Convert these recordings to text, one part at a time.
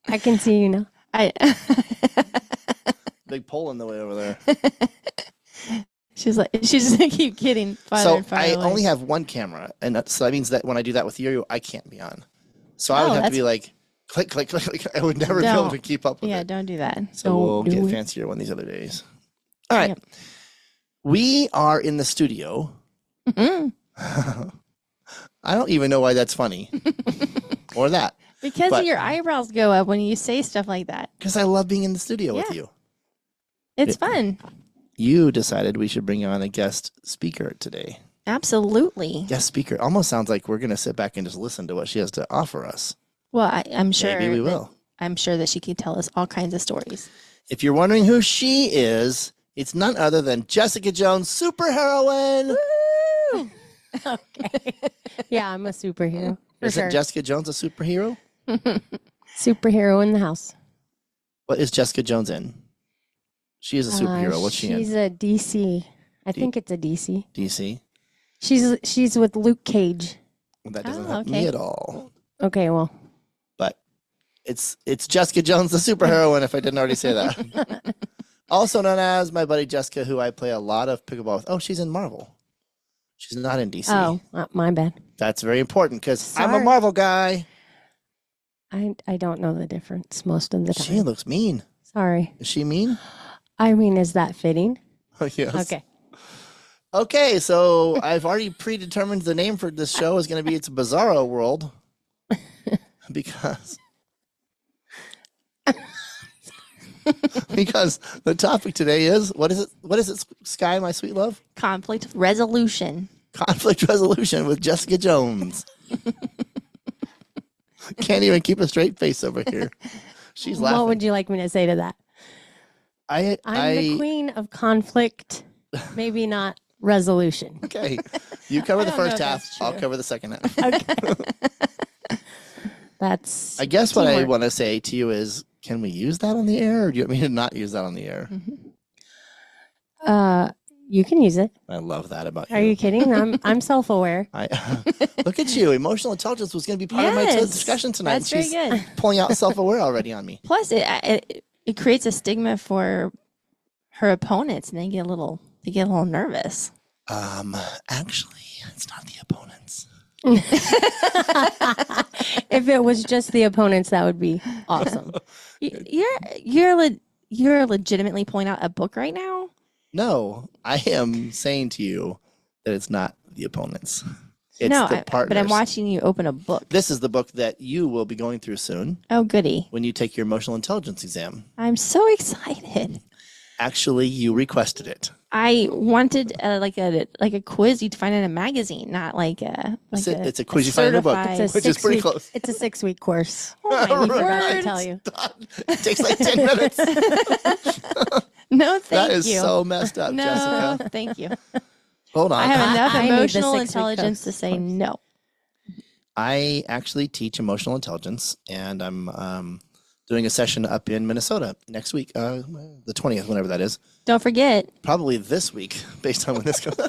I can see you now. I Big pole in the way over there. she's just gonna keep getting farther So and farther I away. only have one camera, and so that means that when I do that with you, I can't be on. So I would Oh, have to that's- be like, click, click, click, click. I would never be able to Don't. keep up with Yeah, it. don't do that. So we'll Don't do get it. fancier one of these other days. All right. Yep. We are in the studio. Mm-mm. I don't even know why that's funny. Or that. Because But- your eyebrows go up when you say stuff like that. Because I love being in the studio with Yeah. you. It's Yeah. fun. You decided we should bring on a guest speaker today. Absolutely. Guest speaker almost sounds like we're going to sit back and just listen to what she has to offer us. Well, I'm sure. Maybe we that- will. I'm sure that she could tell us all kinds of stories. If you're wondering who she is, it's none other than Jessica Jones, superheroine. Okay. Yeah, I'm a superhero. For Isn't sure. Jessica Jones a superhero? Superhero in the house. What is Jessica Jones in? She is a superhero. What's she in? She's a DC. I think it's a DC. DC. She's with Luke Cage. Well, that doesn't Oh, help okay. me at all. Okay, well, But it's Jessica Jones, the superheroine, if I didn't already say that. Also known as my buddy Jessica, who I play a lot of pickleball with. Oh, she's in Marvel. She's not in DC. my bad. That's very important because I'm a Sorry. Marvel guy. I don't know the difference most of the time. She looks mean. Sorry. Is she mean? I mean, is that fitting? Oh, yes. Okay. Okay, so I've already predetermined the name for this show is going to be It's Bizarro World because because the topic today is what is it, Sky, my sweet love? Conflict resolution. Conflict resolution with Jessica Jones. Can't even keep a straight face over here. She's laughing. What would you like me to say to that? I'm the queen of conflict, maybe not resolution. Okay, you cover I the don't know first if half. that's I'll true. cover the second half. Okay. That's I guess what I teamwork. want to say to you is, can we use that on the air, or do you want me to not use that on the air? You can use it. I love that about Are you kidding? I'm self-aware. I look at you. Emotional intelligence was going to be part of my Yes, discussion tonight. That's very She's good. pulling out self-aware already on me. Plus, it creates a stigma for her opponents, and they get a little nervous. Actually, it's not the opponents. If it was just the opponents, that would be awesome. You're legitimately pulling out a book right now. No, I am saying to you that it's not the opponents. It's no, the partners. but I'm watching you open a book. This is the book that you will be going through soon Oh, goody! when you take your emotional intelligence exam. I'm so excited. Actually, you requested it. I wanted like a quiz you'd find in a magazine, not like a like It's a quiz you find in a book. certified- It's a Which is pretty 6-week close. It's a 6-week course. Oh my I forgot to word. tell you. It takes like 10 minutes. No, thank That is you. so messed up, no, Jessica. thank you. Hold on. I have enough I need the emotional 6-week intelligence to course. say no. I actually teach emotional intelligence, and I'm doing a session up in Minnesota next week, the 20th, whenever that is. Don't forget, Probably this week, based on when this goes.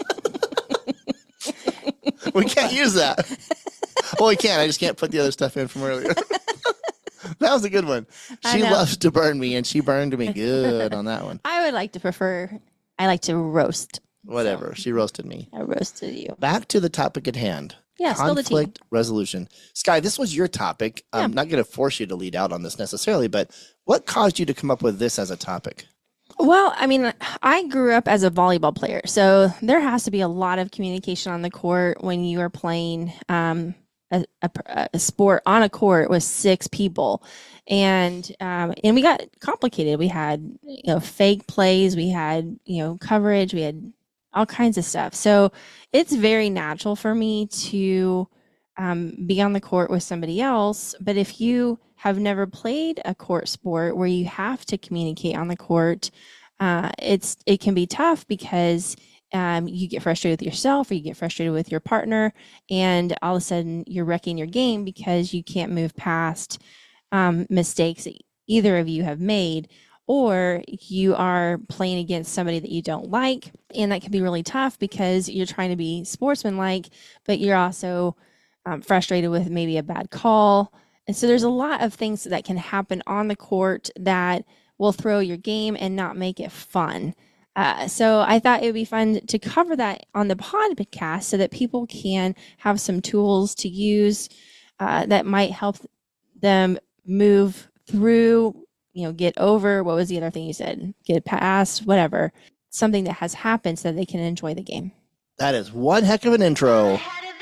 We can't use that. Well, we can. I just can't put the other stuff in from earlier. That was a good one. I She know. loves to burn me, and she burned me good on that one. I would like to prefer. I like to roast. Whatever. She roasted me. I roasted you. Back to the topic at hand. Yeah, spill the tea. Conflict resolution. Sky, this was your topic. I'm not going to force you to lead out on this necessarily, but what caused you to come up with this as a topic? Well, I mean, I grew up as a volleyball player, so there has to be a lot of communication on the court when you are playing a sport on a court with 6 people, and we got complicated. We had fake plays, we had coverage, we had all kinds of stuff. So it's very natural for me to be on the court with somebody else. But if you have never played a court sport where you have to communicate on the court, it can be tough because you get frustrated with yourself or you get frustrated with your partner, and all of a sudden you're wrecking your game because you can't move past mistakes that either of you have made, or you are playing against somebody that you don't like, and that can be really tough because you're trying to be sportsmanlike, but you're also frustrated with maybe a bad call, And so there's a lot of things that can happen on the court that will throw your game and not make it fun. So I thought it would be fun to cover that on the podcast so that people can have some tools to use that might help them move through, get over, what was the other thing you said? Get past, whatever, something that has happened so that they can enjoy the game. That is one heck of an intro.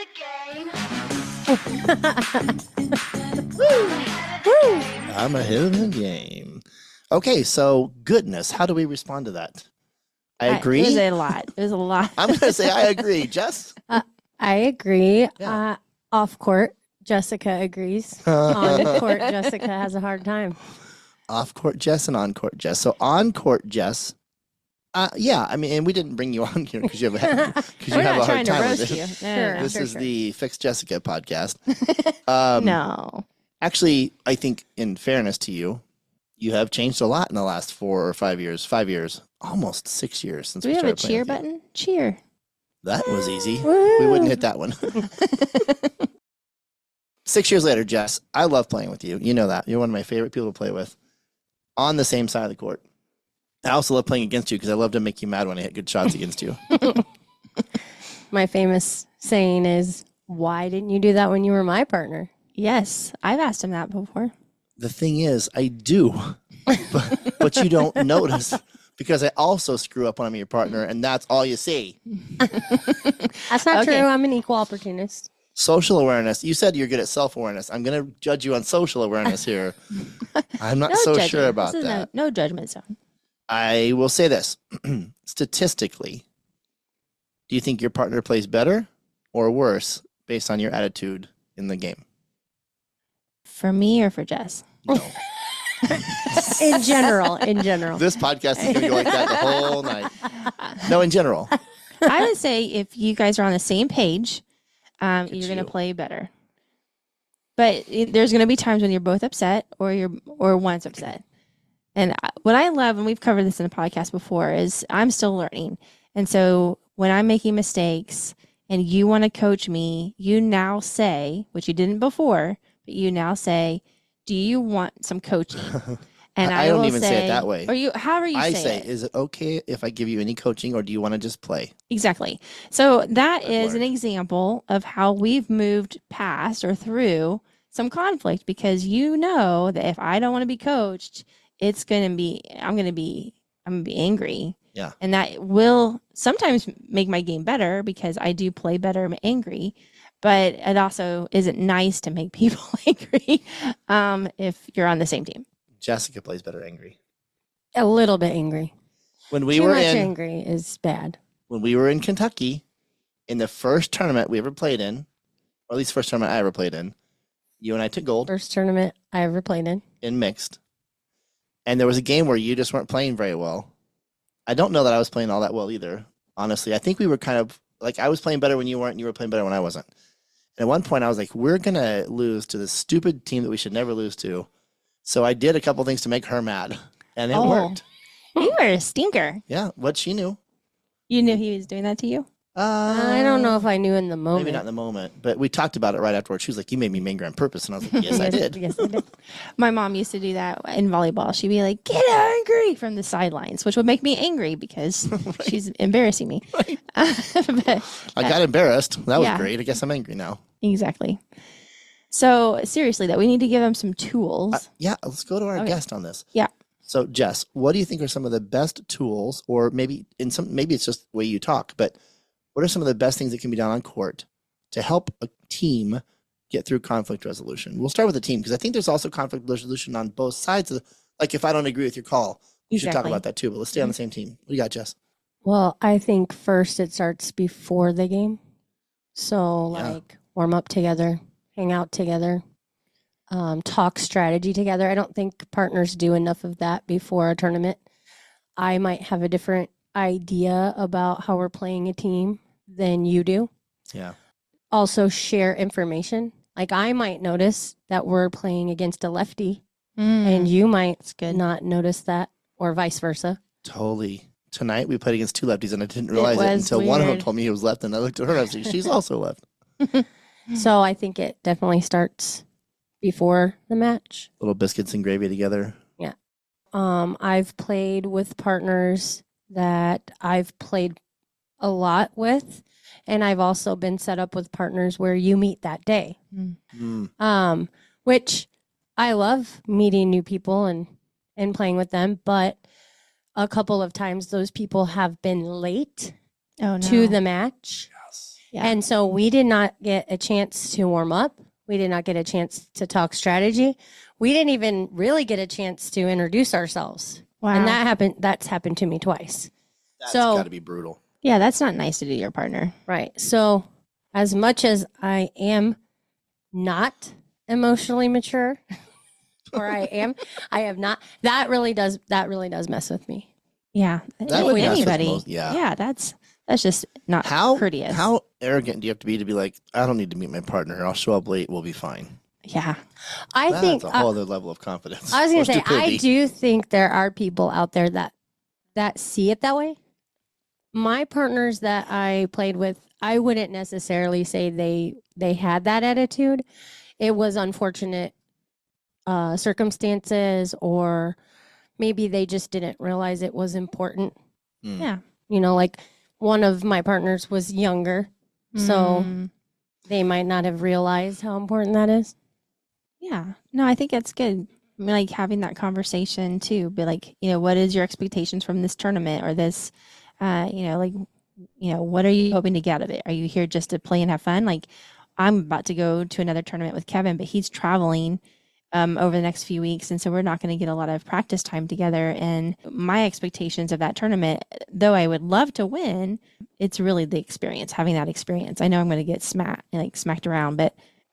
I'm ahead of the game. Okay, so goodness, how do we respond to that? I agree. It was a lot. It was a lot. I'm going to say I agree. Jess? I agree. Yeah. Off court, Jessica agrees. On court, Jessica has a hard time. Off court, Jess, and on court, Jess. So on court, Jess. Yeah, I mean, and we didn't bring you on here because you have a hard time with it. Sure. This is the Fix Jessica podcast. No. Actually, I think in fairness to you, you have changed a lot in the last 4 or 5 years. 5 years, almost 6 years since Do we have a cheer button? Cheer. That was easy. Woo. We wouldn't hit that one. 6 years later, Jess, I love playing with you. You know that. You're one of my favorite people to play with on the same side of the court. I also love playing against you because I love to make you mad when I hit good shots against you. My famous saying is, why didn't you do that when you were my partner? Yes, I've asked him that before. The thing is, I do, but you don't notice because I also screw up when I'm your partner, and that's all you see. That's not Okay. true. I'm an equal opportunist. Social awareness. You said you're good at self-awareness. I'm going to judge you on social awareness here. I'm not so judgment. sure about This is that. No judgment zone. I will say this. Statistically, do you think your partner plays better or worse based on your attitude in the game? For me or for Jess? No. In general. This podcast is going to go like that the whole night. No, in general. I would say if you guys are on the same page, you're going you. to play better. But there's going to be times when you're both upset or one's upset. And what I love, and we've covered this in the podcast before, is I'm still learning. And so when I'm making mistakes and you want to coach me, you now say, which you didn't before, but you now say, do you want some coaching? And I don't will even say it that way. Or you, however you I say say, it. is it okay if I give you any coaching or do you want to just play? Exactly. So that I've is an learned. example of how we've moved past or through some conflict, because you know that if I don't want to be coached, it's going to be, I'm going to be angry. Yeah. And that will sometimes make my game better because I do play better angry, but it also isn't nice to make people angry if you're on the same team. Jessica plays better angry. A little bit angry. When we Too were much in angry is bad. when we were in Kentucky, in the first tournament we ever played in, or at least first tournament I ever played in, you and I took gold First tournament I ever played in. mixed. And there was a game where you just weren't playing very well. I don't know that I was playing all that well either, honestly. I think we were kind of like I was playing better when you weren't, and you were playing better when I wasn't. And at one point I was like, we're going to lose to this stupid team that we should never lose to. So I did a couple things to make her mad, and it Oh. worked. You were a stinker. Yeah, what she knew. You knew he was doing that to you? I don't know if I knew in the moment. Maybe not in the moment, but we talked about it right afterwards. She was like, you made me angry on purpose. And I was like, yes, I did. Yes, I did. My mom used to do that in volleyball. She'd be like, get angry from the sidelines, which would make me angry because she's embarrassing me. Right. But, I got embarrassed. That was Yeah. great. I guess I'm angry now. exactly. So seriously, that we need to give them some tools. Yeah, let's go to our Okay. guest on this. Yeah. So, Jess, what do you think are some of the best tools, or maybe maybe it's just the way you talk, but what are some of the best things that can be done on court to help a team get through conflict resolution? We'll start with the team because I think there's also conflict resolution on both sides of like if I don't agree with your call, we should talk Exactly. about that too, but let's stay on the same team. What do you got, Jess? Well, I think first it starts before the game. So, Yeah. like, warm up together, hang out together, talk strategy together. I don't think partners do enough of that before a tournament. I might have a different idea about how we're playing a team than you do. Yeah. Also, share information. Like, I might notice that we're playing against a lefty, Mm. and you might good. not notice that, or vice versa. Totally. Tonight we played against two lefties and I didn't realize it was until one of them weird. told me he was left and I looked at her and I was like, she's also left. So I think it definitely starts before the match. Little biscuits and gravy together. I've played with partners that I've played a lot with, and I've also been set up with partners where you meet that day. Mm. Which I love meeting new people and playing with them, but a couple of times those people have been late to the match. Yeah. And so we did not get a chance to warm up. We did not get a chance to talk strategy. We didn't even really get a chance to introduce ourselves. Wow. And that's happened to me twice. That's So- got to be brutal. Yeah, that's not nice to do to your partner. Right. So as much as I am not emotionally mature, or I have not, that really does mess with me. Yeah. That with would mess with anybody. most- yeah. Yeah, that's just not courteous. How arrogant do you have to be like, I don't need to meet my partner. I'll show up late. We'll be fine. Yeah. I That's think a whole other level of confidence. I was or going to say, I stupidity. do think there are people out there that see it that way. My partners that I played with, I wouldn't necessarily say they had that attitude. It was unfortunate circumstances, or maybe they just didn't realize it was important. Mm. Yeah. You know, like one of my partners was younger, so Mm, they might not have realized how important that is. yeah. No, I think that's good. I mean, like having that conversation too, but like, what is your expectations from this tournament or this, what are you hoping to get out of it? Are you here just to play and have fun? Like I'm about to go to another tournament with Kevin, but he's traveling over the next few weeks. And so we're not going to get a lot of practice time together. And my expectations of that tournament, though I would love to win, it's really the experience, having that experience. I know I'm going to get smacked around, but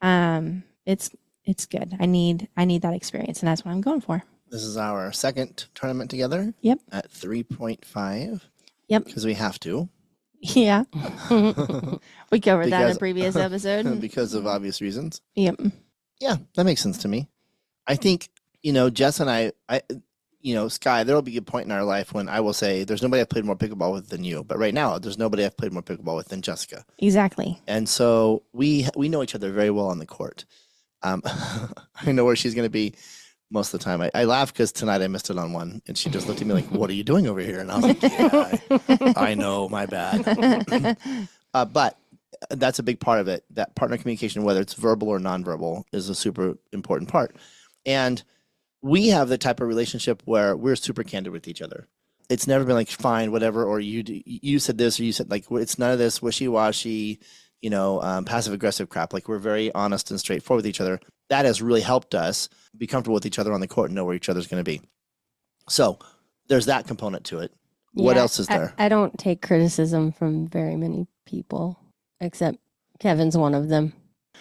it's good. I need that experience, and that's what I'm going for. This is our second tournament together. Yep. At 3.5. Yep. Because we have to. Yeah. We covered that in Because- a previous episode. because of obvious reasons. Yep. Yeah, that makes sense to me. I think, Jess and I, Sky, there will be a point in our life when I will say, there's nobody I've played more pickleball with than you. But right now, there's nobody I've played more pickleball with than Jessica. Exactly. And so we know each other very well on the court. I know where she's going to be most of the time. I laugh because tonight I missed it on one. And she just looked at me like, what are you doing over here? And I was like, yeah, I know, my bad. But that's a big part of it. That partner communication, whether it's verbal or nonverbal, is a super important part. And we have the type of relationship where we're super candid with each other. It's never been like, fine, whatever, or you said this, or you said, like, it's none of this wishy-washy, passive-aggressive crap. Like, we're very honest and straightforward with each other. That has really helped us be comfortable with each other on the court and know where each other's going to be. So there's that component to it. What Yeah, else is there? I don't take criticism from very many people, except Kevin's one of them.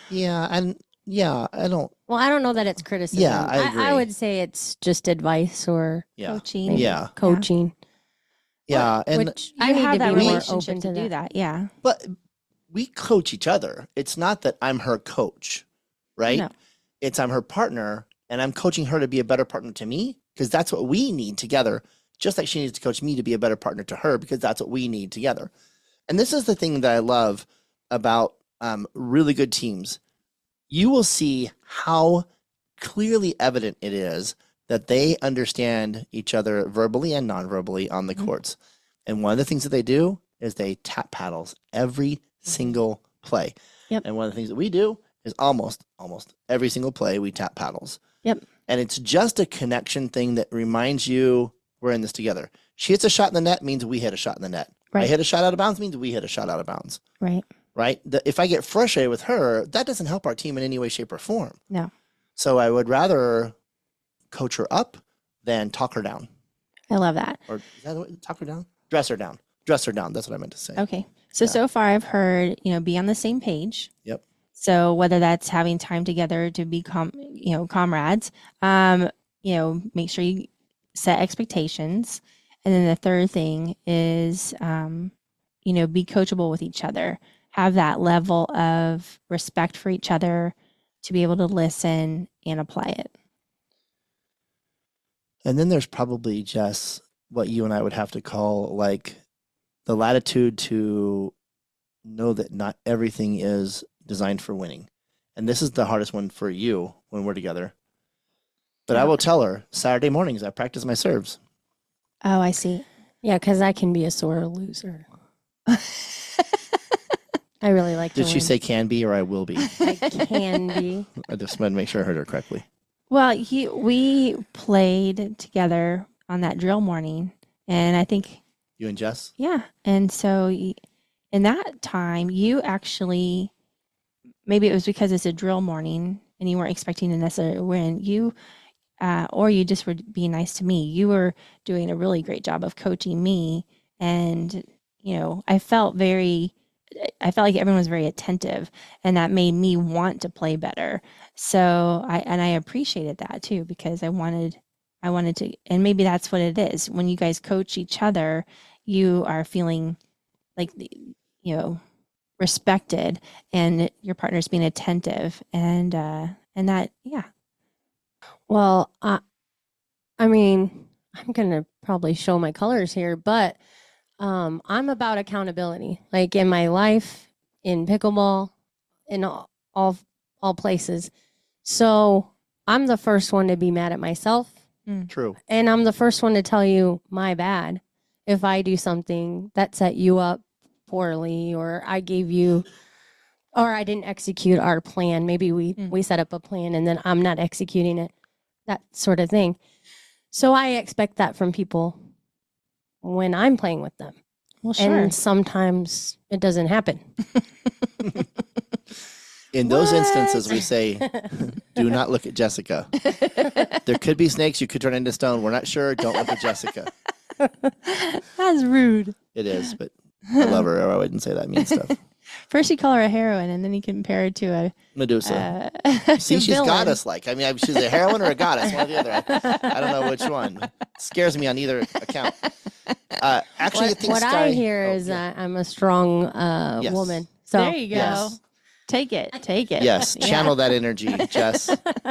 I don't. Well, I don't know that it's criticism. Yeah, I agree. I would say it's just advice or Yeah. Coaching. maybe Yeah. coaching. Yeah. And Which You I need have to that be more relationship open to to do that. that. Yeah. but we coach each other. It's not that I'm her coach, right? No. It's I'm her partner and I'm coaching her to be a better partner to me because that's what we need together. Just like she needs to coach me to be a better partner to her because that's what we need together. And this is the thing that I love about really good teams. You will see how clearly evident it is that they understand each other verbally and non-verbally on the Mhm. courts. And one of the things that they do is they tap paddles every single play. Yep. And one of the things that we do is almost every single play we tap paddles. Yep. And it's just a connection thing that reminds you we're in this together. She hits a shot in the net means we hit a shot in the net. I Right. hit a shot out of bounds means we hit a shot out of bounds. Right. Right? If I get frustrated with her, that doesn't help our team in any way, shape, or form. No. So I would rather coach her up than talk her down. I love that. Or is that the way, talk her down? Dress her down. Dress her down. That's what I meant to say. Okay. So Yeah. so far I've heard, be on the same page. Yep. So whether that's having time together to be comrades, make sure you set expectations. And then the third thing is, be coachable with each other. Have that level of respect for each other to be able to listen and apply it. And then there's probably just what you and I would have to call like the latitude to know that not everything is designed for winning. and this is the hardest one for you when we're together. But I will tell her Saturday mornings I practice my serves. Oh, I see. Yeah, because I can be a sore loser. I really like to Did she win. say can be or I will be? I can be. I just wanted to make sure I heard her correctly. Well, we played together on that drill morning, and I think, You and Jess? yeah. And so in that time, you actually, maybe it was because it's a drill morning and you weren't expecting to necessarily win, or you just were being nice to me. You were doing a really great job of coaching me. And, I felt like everyone was very attentive, and that made me want to play better. So I appreciated that too, because I wanted to, and maybe that's what it is. When you guys coach each other, you are feeling like, respected, and your partner's being attentive, and that, yeah. Well, I mean, I'm going to probably show my colors here, but I'm about accountability. Like in my life, in pickleball, in all places. So I'm the first one to be mad at myself, True. and I'm the first one to tell you my bad if I do something that set you up poorly, or I gave you, or I didn't execute our plan. Maybe we set up a plan and then I'm not executing it, that sort of thing. So I expect that from people when I'm playing with them. Well, sure. And sometimes it doesn't happen. In those instances, we say, do not look at Jessica. There could be snakes. You could turn into stone. We're not sure. Don't look at Jessica. That's rude. It is, but I love her. I wouldn't say that mean stuff. First you call her a heroine, and then you compare her to a Medusa. uh, See, she's villain. goddess-like. I mean, she's a heroine or a goddess, one or the other. I don't know which one. Scares me on either account. Actually, I think What Sky, I hear is yeah. I'm a strong Yes. woman. So There you go. Yes. Take it. Yes, Yeah. channel that energy, Jess.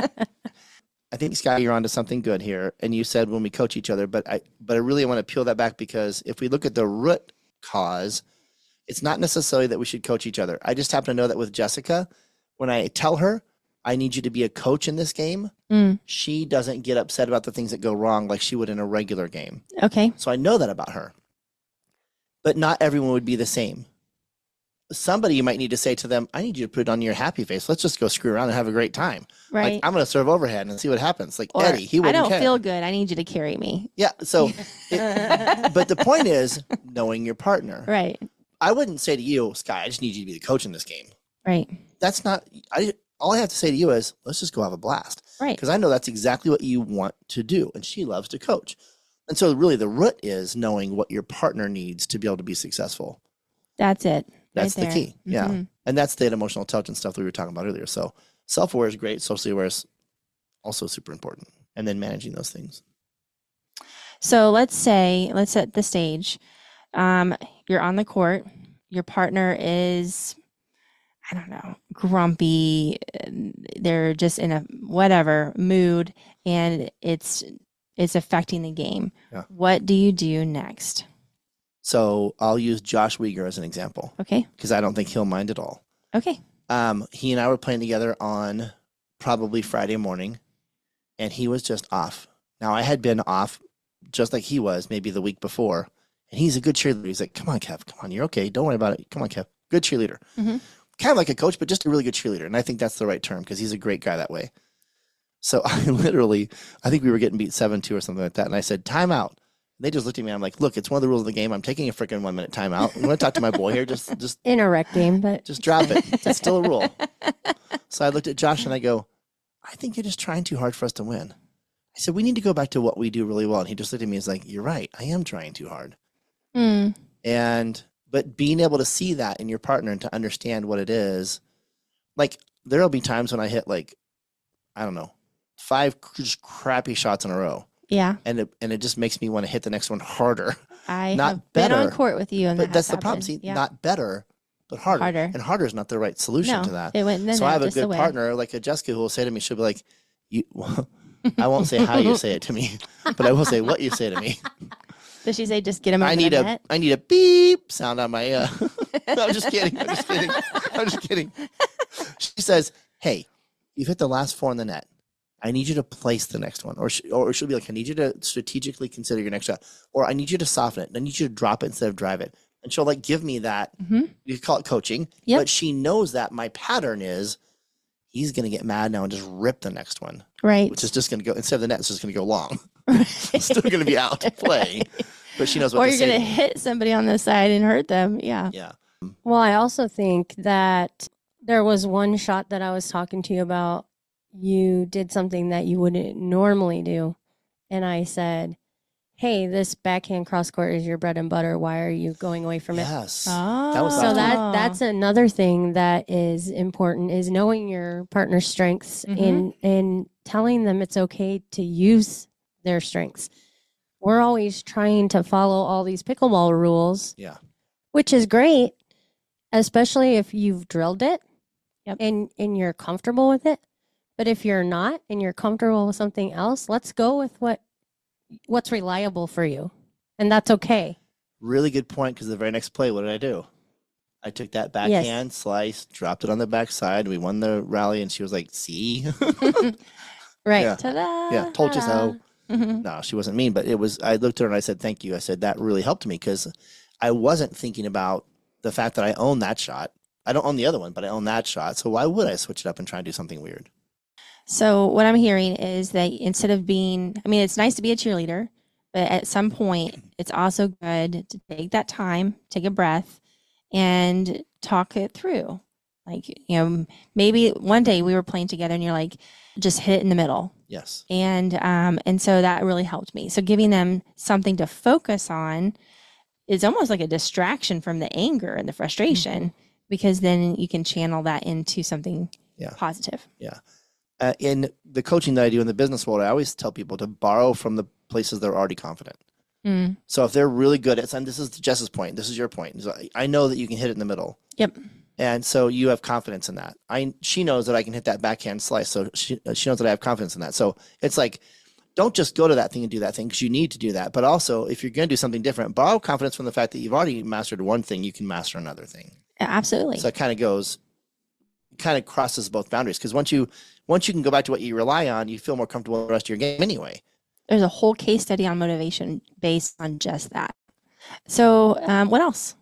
I think, Sky, you're onto something good here. And you said when we coach each other, but I really want to peel that back, because if we look at the root cause, it's not necessarily that we should coach each other. I just happen to know that with Jessica, when I tell her, I need you to be a coach in this game, she doesn't get upset about the things that go wrong like she would in a regular game. Okay. So I know that about her. But not everyone would be the same. Somebody, you might need to say to them, I need you to put it on your happy face. Let's just go screw around and have a great time. Right. Like, I'm going to serve overhead and see what happens. Like Or, Eddie, he I wouldn't don't care. feel good. I need you to carry me. Yeah. So, but the point is knowing your partner. Right. I wouldn't say to you, Sky, I just need you to be the coach in this game. Right. That's not, all I have to say to you is, let's just go have a blast. Right. Because I know that's exactly what you want to do. And she loves to coach. And so really the root is knowing what your partner needs to be able to be successful. That's it. That's right the there. key. Yeah. Mhm. And that's the emotional intelligence stuff that we were talking about earlier. So self-aware is great. Socially aware is also super important. And then managing those things. So let's set the stage. You're on the court. Your partner is, I don't know, grumpy. They're just in a whatever mood, and it's affecting the game. Yeah. What do you do next? So I'll use Josh Weger as an example Okay. because I don't think he'll mind at all. Okay. He and I were playing together on probably Friday morning, and he was just off. Now, I had been off just like he was maybe the week before, and he's a good cheerleader. He's like, come on, Kev, come on, you're okay. Don't worry about it. Come on, Kev. Good cheerleader. Mhm. Kind of like a coach, but just a really good cheerleader. And I think that's the right term because he's a great guy that way. So I think we were getting beat 7-2 or something like that. And I said, timeout. They just looked at me. I'm like, look, it's one of the rules of the game. I'm taking a freaking 1 minute timeout. I'm going to talk to my boy here. Just in a rec game, but drop it. It's still a rule. So I looked at Josh and I go, I think you're just trying too hard for us to win. I said, we need to go back to what we do really well. And he just looked at me and was like, you're right. I am trying too hard. But being able to see that in your partner and to understand what it is, like there'll be times when I hit like, I don't know, 5 just crappy shots in a row. Yeah. And it just makes me want to hit the next one harder. I Not have been on better, court with you, and But that's the has problem. happened. See, Yeah. not better, but harder. Harder. And harder is not the right solution No, to that. it went So I have a just good away. partner like a Jessica who will say to me, she'll be like, "You." I won't say how you say it to me, but I will say what you say to me. Does she say just get him over I need the a net? I need a beep sound on my. No, I'm just kidding. I'm just kidding. I'm just kidding. She says, hey, you've hit the last 4 in the net. I need you to place the next one. Or she'll be like, I need you to strategically consider your next shot. Or I need you to soften it. I need you to drop it instead of drive it. And she'll like give me that. Mhm. You call it coaching. Yep. But she knows that my pattern is he's going to get mad now and just rip the next one, Right. which is just going to go, instead of the net, it's just going to go long. It's still going to be out to play. But she knows what Or to you're say going to to me. hit somebody on the side and hurt them. Yeah. Yeah. Well, I also think that there was one shot that I was talking to you about. You did something that you wouldn't normally do. And I said, hey, this backhand cross court is your bread and butter. Why are you going away from it? Yes. Oh. That was So thoughtful. that's another thing that is important, is knowing your partner's strengths and telling them it's okay to use their strengths. We're always trying to follow all these pickleball rules, Yeah. which is great, especially if you've drilled it Yep. and you're comfortable with it. But if you're not and you're comfortable with something else, let's go with what's reliable for you. And that's okay. Really good point, because the very next play, what did I do? I took that backhand slice, dropped it on the backside. We won the rally, and she was like, see? Right. Yeah. Ta-da. Yeah, told you so. Mhm. No, she wasn't mean, but it was, I looked at her and I said, thank you. I said, that really helped me, because I wasn't thinking about the fact that I own that shot. I don't own the other one, but I own that shot. So why would I switch it up and try and do something weird? So what I'm hearing is that instead of being, I mean, it's nice to be a cheerleader, but at some point, it's also good to take that time, take a breath, and talk it through. Like, you know, maybe one day we were playing together and you're like, just hit it in the middle. Yes. And so that really helped me. So giving them something to focus on is almost like a distraction from the anger and the frustration, because then you can channel that into something positive. In the coaching that I do in the business world, I always tell people to borrow from the places they're already confident. Mm. So if they're really good at, and this is Jess's point, this is your point. So I know that you can hit it in the middle. Yep. And so you have confidence in that. She knows that I can hit that backhand slice. So she knows that I have confidence in that. So it's like, don't just go to that thing and do that thing, because you need to do that. But also, if you're going to do something different, borrow confidence from the fact that you've already mastered one thing, you can master another thing. Absolutely. So it kind of crosses both boundaries, because once you can go back to what you rely on, you feel more comfortable with the rest of your game anyway. There's a whole case study on motivation based on just that. So what else?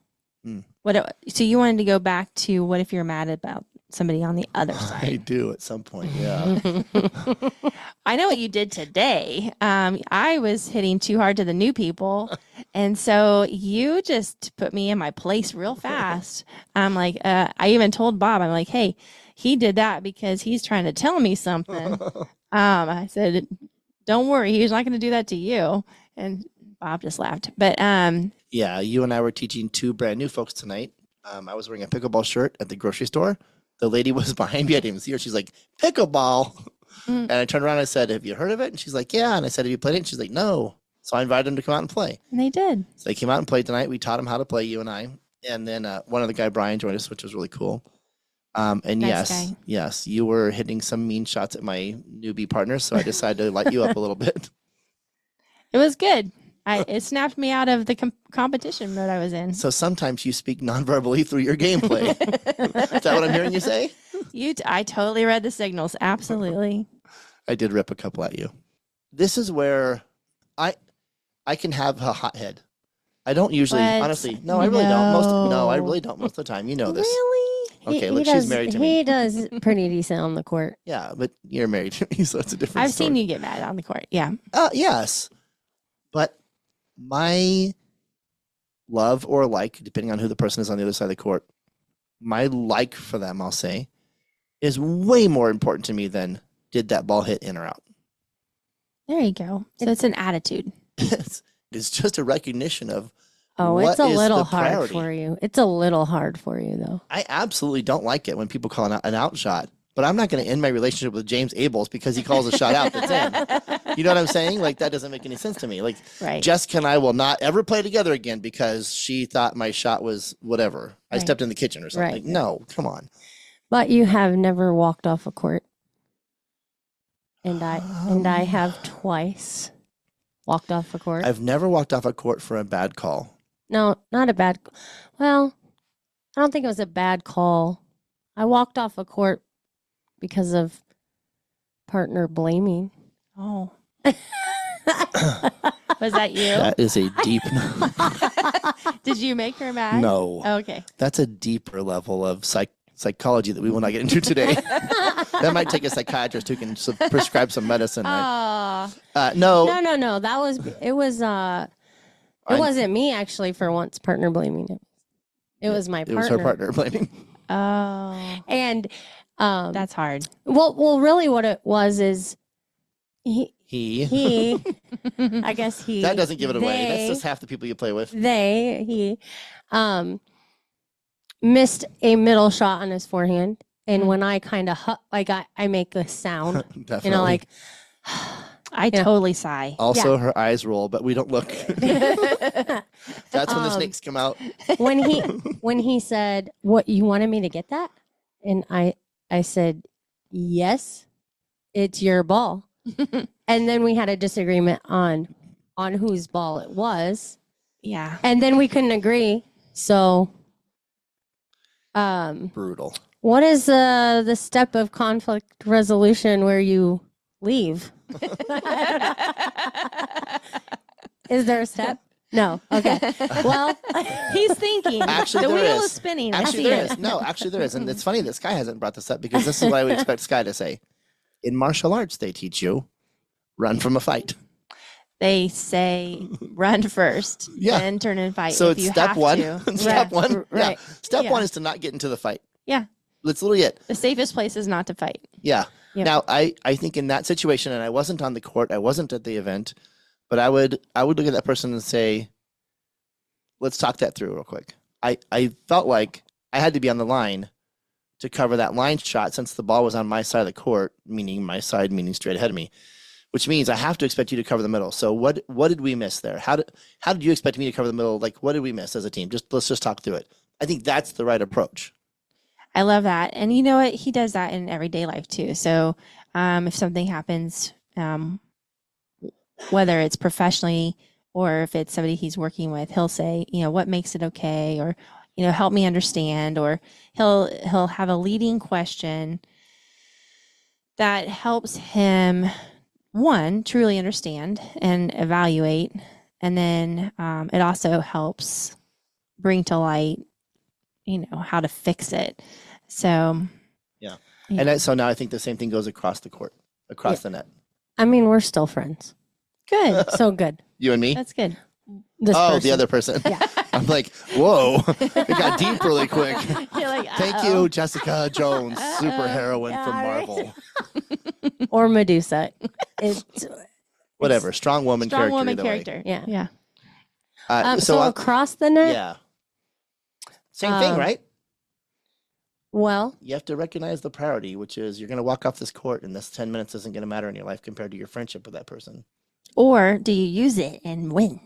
So you wanted to go back to, what if you're mad about somebody on the other I side? do at some point, yeah. I know what you did today. I was hitting too hard to the new people. And so you just put me in my place real fast. I'm like, I even told Bob, I'm like, hey, he did that because he's trying to tell me something. I said, don't worry, he's not going to do that to you. And Bob just laughed. But Yeah, you and I were teaching 2 brand new folks tonight. I was wearing a pickleball shirt at the grocery store. The lady was behind me. I didn't even see her. She's like, pickleball. And I turned around and I said, have you heard of it? And she's like, yeah. And I said, have you played it? And she's like, no. So I invited them to come out and play. and they did. So they came out and played tonight. We taught them how to play, you and I. And then one other guy, Brian, joined us, which was really cool. And Nice guy. yes, you were hitting some mean shots at my newbie partner. So I decided to light you up a little bit. It was good. It snapped me out of the competition mode I was in. So sometimes you speak non-verbally through your gameplay. Is that what I'm hearing you say? I totally read the signals. Absolutely. I did rip a couple at you. This is where I can have a hot head. I don't usually, What? honestly. No, I really don't. No. I really don't most of the time. You know this. Really? Okay, look, she's married to me. He does pretty decent on the court. Yeah, but you're married to me, so it's a different I've story. seen you get mad on the court. Yeah. Yes. But my love or like, depending on who the person is on the other side of the court, my like for them, I'll say, is way more important to me than did that ball hit in or out. There you go. So it's an attitude. It's just a recognition of Oh, what it's a is little the hard priority. for you. It's a little hard for you, though. I absolutely don't like it when people call an out shot, but I'm not going to end my relationship with James Abels because he calls a shot out that's in. You know what I'm saying? Like, that doesn't make any sense to me. Like, Right. Jessica and I will not ever play together again because she thought my shot was whatever. I Right. stepped in the kitchen or something. Right. Like, no, come on. But you have never walked off a court. And I have twice walked off a court. I've never walked off a court for a bad call. No, not a bad. Well, I don't think it was a bad call. I walked off a court because of partner blaming. Oh. Was that you? That is a deep Did you make her mad? no. Okay. That's a deeper level of psychology that we will not get into today. That might take a psychiatrist who can prescribe some medicine. Right? No, No. It wasn't me actually for once partner blaming it. It was my partner. it was her partner blaming. Oh. And That's hard. well, really what it was is he He. I guess he That doesn't give it away. That's they- just half the people you play with. he missed a middle shot on his forehand, and when I kind of I make the sound, Definitely. like I totally sigh. Also, her eyes roll, but we don't look. That's when the Um, snakes come out. when he said, "What, you wanted me to get that?" and I said, "Yes, it's your ball." And then we had a disagreement on whose ball it was, Yeah. and then we couldn't agree. So, Brutal. what is the step of conflict resolution where you leave? Is there a step? No. Okay. Well, He's thinking. Actually, the there wheel is. is spinning. I Actually, see there it. is. No, actually, there is. And it's funny that Sky hasn't brought this up because this is what I would expect Sky to say. In martial arts, they teach you run from a fight. They say run first, Yeah. then turn and fight. So if it's you step have one. to. Step one. right. Yeah. Step Yeah. one is to not get into the fight. Yeah. That's literally it. The safest place is not to fight. Yeah. Yep. Now, I think in that situation, and I wasn't on the court, I wasn't at the event, but I would look at that person and say, let's talk that through real quick. I felt like I had to be on the line to cover that line shot since the ball was on my side of the court, meaning my side, meaning straight ahead of me, which means I have to expect you to cover the middle. So what did we miss there? How did you expect me to cover the middle? Like, what did we miss as a team? Let's just talk through it. I think that's the right approach. I love that. And you know what? He does that in everyday life too. So if something happens, whether it's professionally or if it's somebody he's working with, he'll say, what makes it okay? Or, help me understand. Or he'll have a leading question that helps him, one, truly understand and evaluate. And then it also helps bring to light how to fix it. So Yeah. Yeah. And so now I think the same thing goes across the court, across the net. I mean, we're still friends. good. So good. You and me? That's good. This the person. other person. Yeah. I'm like, whoa, it got deep really quick. You're like, Thank "Uh-oh." you, Jessica Jones, super heroine from Yeah, right. Marvel. or Medusa. It's Whatever, strong woman Strong character. woman either way. character. Yeah. Yeah. so I- across the net. yeah, same thing, Um, right? Well, You have to recognize the priority, which is you're going to walk off this court, and this 10 minutes isn't going to matter in your life compared to your friendship with that person. Or do you use it and win?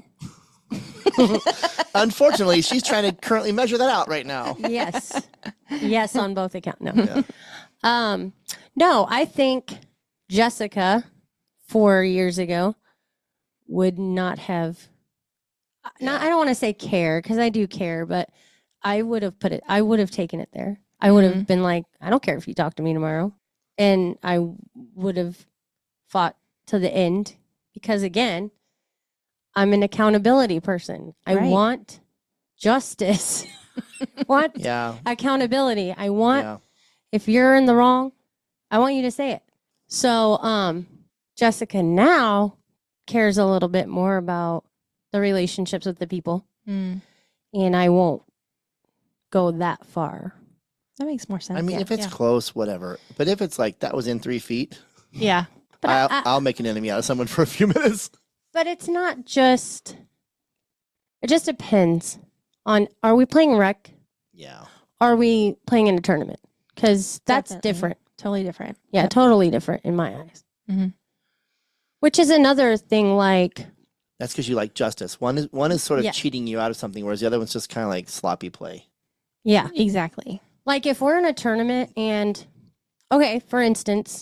Unfortunately, she's trying to currently measure that out right now. yes, yes on both accounts. No, Yeah. no. I think Jessica 4 years ago would not have. Not, I don't want to say care because I do care, but I would have put it. I would have taken it there. I would have been like, I don't care if you talk to me tomorrow, and I would have fought to the end because again, I'm an accountability person. I Right. want justice. want Yeah. accountability. I want Yeah. if you're in the wrong, I want you to say it. So Jessica now cares a little bit more about the relationships with the people, Mm, and I won't go that far. that makes more sense. I mean, if it's close, whatever. But if it's like that was in 3 feet, yeah. But I'll make an enemy out of someone for a few minutes. But it's not just. It just depends on: are we playing rec? Yeah. Are we playing in a tournament? Because that's Definitely. different. Totally different. Yeah, Yep. totally different in my eyes. Mhm. Which is another thing. Like, That's because you like justice. One is sort of Yeah. cheating you out of something, whereas the other one's just kind of like sloppy play. yeah, Exactly. like if we're in a tournament and, okay, for instance,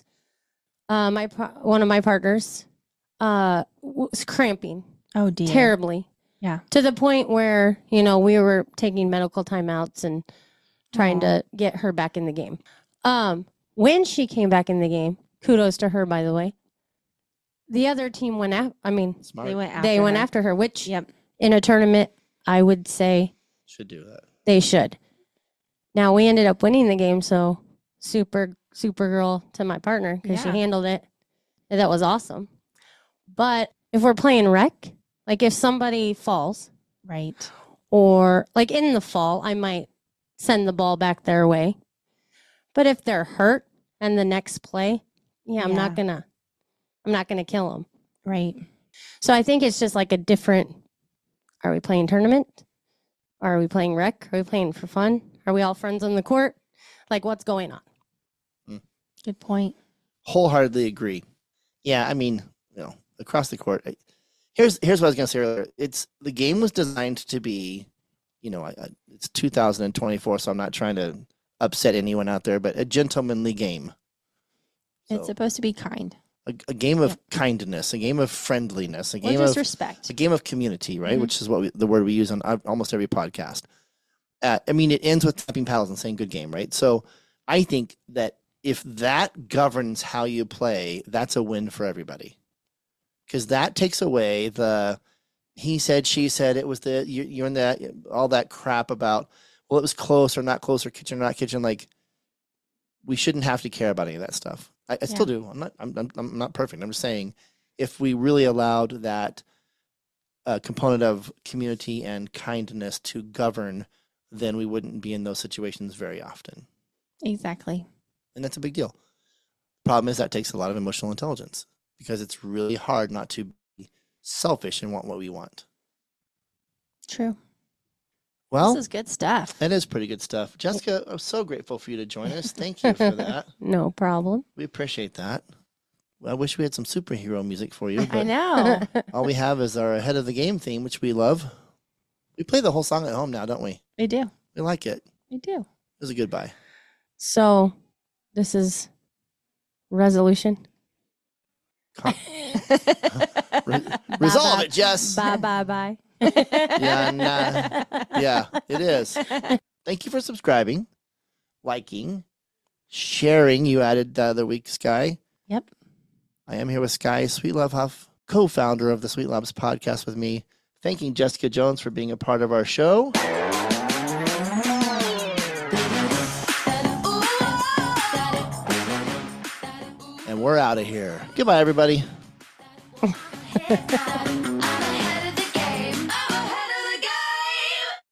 one of my partners was cramping Oh dear. terribly. Yeah. To the point where, we were taking medical timeouts and trying Aw. to get her back in the game. When she came back in the game, kudos to her, by the way. The other team went out. I mean, Smart. They went after they went her. after her, which Yep. in a tournament, I would say Should do that. they should. Now we ended up winning the game, so super girl to my partner because she Yeah. handled it. And that was awesome. But if we're playing rec, like if somebody falls Right. or like in the fall, I might send the ball back their way. But if they're hurt and the next play, I'm not gonna kill them. Right. So I think it's just like a different. Are we playing tournament? Are we playing rec? Are we playing for fun? Are we all friends on the court? Like, what's going on? Good point. Wholeheartedly agree. Yeah, I mean, across the court. Here's what I was gonna say earlier. The game was designed to be, it's 2024, so I'm not trying to upset anyone out there, but a gentlemanly game. It's So, supposed to be kind. a game of kindness, a game of friendliness, a Well, game just of respect. a game of community, right? Mhm. Which is the word we use on almost every podcast. I mean, it ends with tapping paddles and saying "good game," right? So I think that if that governs how you play, that's a win for everybody, because that takes away the he said, she said, it was you're in that all that crap about it was close or not close or kitchen or not kitchen. Like, we shouldn't have to care about any of that stuff. I still do. I'm not perfect. I'm just saying, if we really allowed that component of community and kindness to govern, then we wouldn't be in those situations very often. Exactly. And that's a big deal. Problem is that takes a lot of emotional intelligence, because it's really hard not to be selfish and want what we want. True. Well, This is good stuff. that is pretty good stuff. Jessica, I'm so grateful for you to join us. Thank you for that. No problem. We appreciate that. I wish we had some superhero music for you, I but know. all we have is our ahead of the game theme, which we love. We play the whole song at home now, don't we? We do. We like it. We do. It was a goodbye. So, this is resolution. Resolve bye. it, Jess. Bye, bye, bye. Yeah, it is. Thank you for subscribing, liking, sharing. You added the other week, Sky. Yep. I am here with Sky Sweetlove Huff, co-founder of the Sweet Loves podcast with me. Thanking Jessica Jones for being a part of our show. And we're out of here. Goodbye, everybody.